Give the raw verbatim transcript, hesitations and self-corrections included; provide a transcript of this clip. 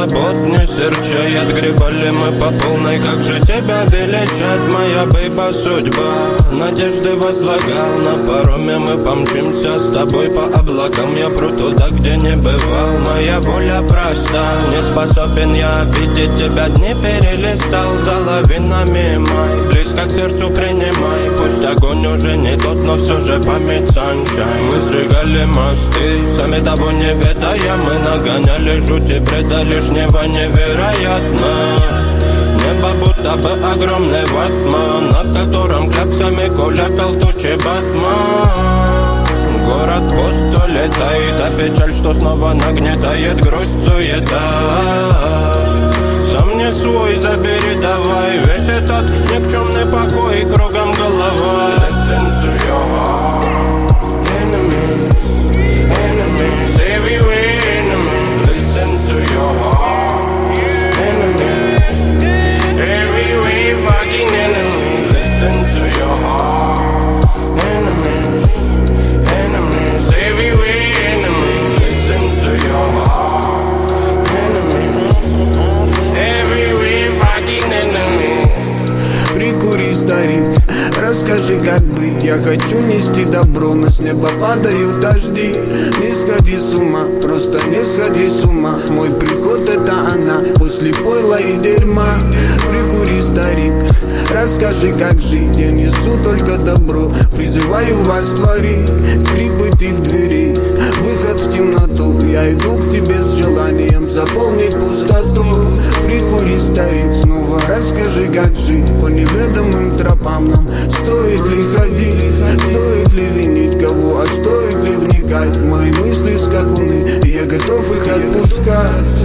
забот не серчает. Гребали мы по полной, как же тебя величать, моя бейба судьба. Надежды возлагал, на пароме мы помчимся с тобой по облакам. Я пру туда, где не бывал, моя воля проста. Не способен я видеть тебя, дни перелистал за лавинами май. Близко к сердцу принимай, пусть огонь уже не тот, но все же память sunshine. Мы сжигали мосты, сами того не ведая, мы нагоняли жути, бреда лишнего невероятно. Небо будто бы огромный ватман, над которым кляксами кулякал тучи Батман. Город пусто летает, а печаль, что снова нагнетает грусть, суета. Сам не свой, забери давай весь этот никчемный покой, кругом голова. Listen to your heart, enemies, enemies, everywhere enemies. Listen to your heart, enemies, everywhere fucking enemies. Listen to your heart, enemies, enemies, everywhere enemies. Listen to your heart, enemies, everywhere fucking enemies. Прикури, старик, расскажи, как быть. Я хочу нести добро, но с неба падают дожди. Не сходи с ума, просто не сходи с ума. Мой приход это она, после пойла и дерьма. Прикури, старик, расскажи, как жить. Я несу только добро, призываю вас творить. Скрипы их дверей, выход в темноту. Я иду к тебе с желанием заполнить пустоту. Прикури, старик, снова расскажи, как жить. По неведомым тропам нам стоит ли ходить? Стоит ли винить кого, а стоит ли вникать в мои мысли скакуны? Я готов их отпускать.